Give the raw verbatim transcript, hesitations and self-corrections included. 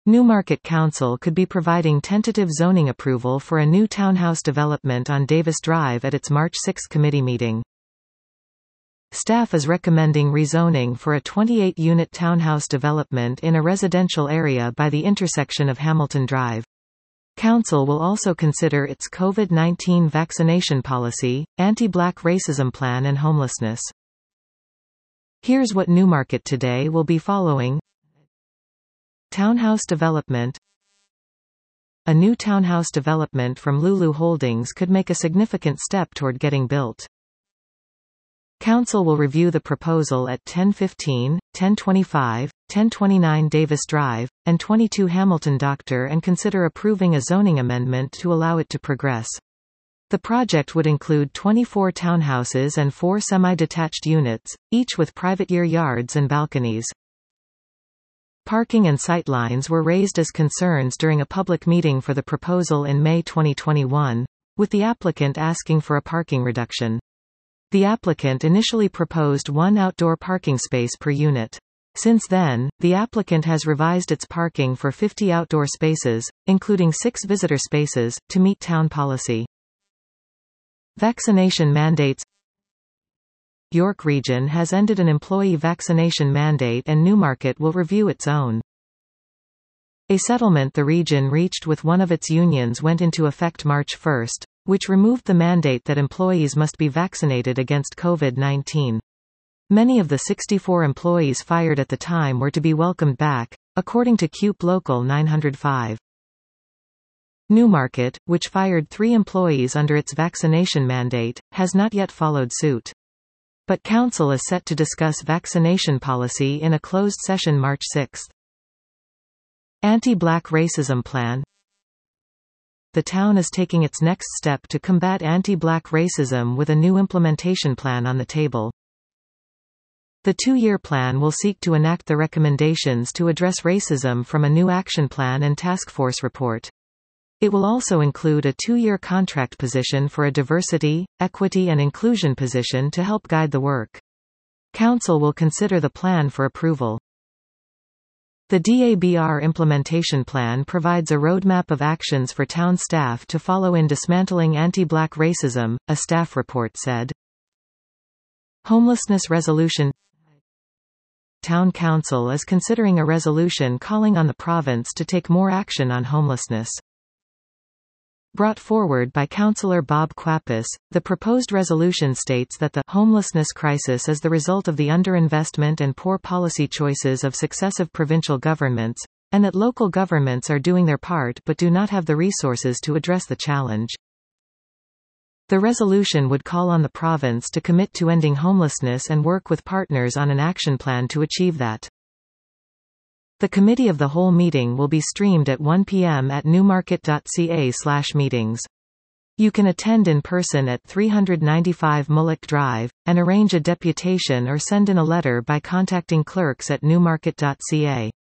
Newmarket Council could be providing tentative zoning approval for a new townhouse development on Davis Drive at its March sixth committee meeting. Staff is recommending rezoning for a twenty-eight unit townhouse development in a residential area by the intersection of Hamilton Drive. Council will also consider its COVID nineteen vaccination policy, anti-black racism plan and homelessness. Here's what Newmarket today will be following. Townhouse development. A new townhouse development from Lulu Holdings could make a significant step toward getting built. Council will review the proposal at ten fifteen, ten twenty-five, ten twenty-nine Davis Drive, and twenty-two Hamilton Doctor and consider approving a zoning amendment to allow it to progress. The project would include twenty-four townhouses and four semi-detached units, each with private rear yards and balconies. Parking and sightlines were raised as concerns during a public meeting for the proposal in May twenty twenty-one, with the applicant asking for a parking reduction. The applicant initially proposed one outdoor parking space per unit. Since then, the applicant has revised its parking for fifty outdoor spaces, including six visitor spaces, to meet town policy. Vaccination mandates. York Region has ended an employee vaccination mandate and Newmarket will review its own. A settlement the region reached with one of its unions went into effect March first, which removed the mandate that employees must be vaccinated against COVID nineteen. Many of the sixty-four employees fired at the time were to be welcomed back, according to C U P Local nine oh five. Newmarket, which fired three employees under its vaccination mandate, has not yet followed suit. But Council is set to discuss vaccination policy in a closed session March sixth. Anti-black racism plan. The town is taking its next step to combat anti-black racism with a new implementation plan on the table. The two-year plan will seek to enact the recommendations to address racism from a new action plan and task force report. It will also include a two-year contract position for a diversity, equity and inclusion position to help guide the work. Council will consider the plan for approval. The D A B R implementation plan provides a roadmap of actions for town staff to follow in dismantling anti-black racism, a staff report said. Homelessness resolution. Town Council is considering a resolution calling on the province to take more action on homelessness. Brought forward by Councillor Bob Quapis, the proposed resolution states that the homelessness crisis is the result of the underinvestment and poor policy choices of successive provincial governments, and that local governments are doing their part but do not have the resources to address the challenge. The resolution would call on the province to commit to ending homelessness and work with partners on an action plan to achieve that. The Committee of the Whole meeting will be streamed at one p m at newmarket dot c a slash meetings. You can attend in person at three ninety-five Mullock Drive, and arrange a deputation or send in a letter by contacting clerks at newmarket dot c a.